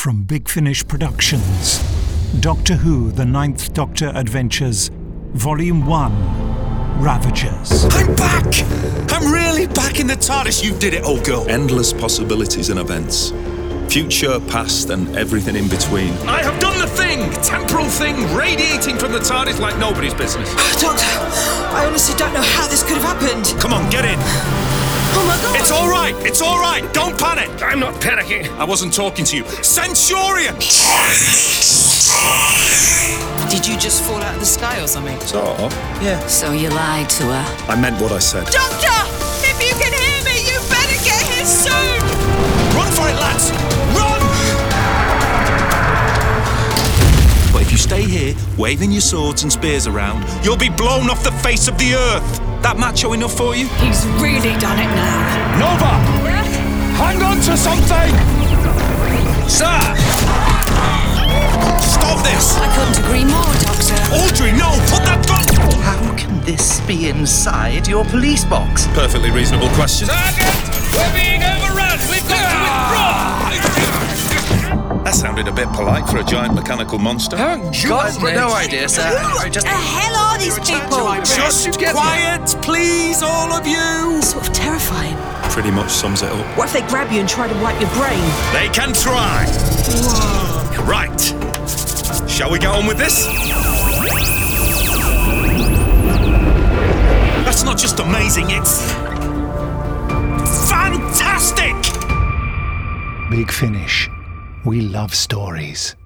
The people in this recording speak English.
From Big Finish Productions, Doctor Who The Ninth Doctor Adventures, Volume 1, Ravagers. I'm back! I'm really back in the TARDIS. You did it, old girl. Endless possibilities and events. Future, past, and everything in between. I have done the thing! Temporal thing radiating from the TARDIS like nobody's business. Doctor, I honestly don't know how this could have happened. Come on, get in. Oh my God! It's all right. It's all right. Don't panic. I'm not panicking. I wasn't talking to you. Centurion! Did you just fall out of the sky or something? Sort of. Yeah. So you lied to her? I meant what I said. Doctor! If you can hear me, you better get here soon! Run for it, lads! Run! But if you stay here, waving your swords and spears around, You'll be blown off the face of the earth. that macho enough for you? He's really done it now. Nova! Hang on to something! Sir! Stop this! I couldn't agree more, Doctor. Audrey, no! Put that gun! How can this be inside your police box? Perfectly reasonable question. Target! We're being overrun! We've got to withdraw! That sounded a bit polite for a giant mechanical monster. Got no idea, sir. I just... The hell are these people? Just quiet, please, all of you! Sort of terrifying. Pretty much sums it up. What if they grab you and try to wipe your brain? They can try. Right. Shall we get on with this? That's not just amazing, it's fantastic! Big Finish. We love stories.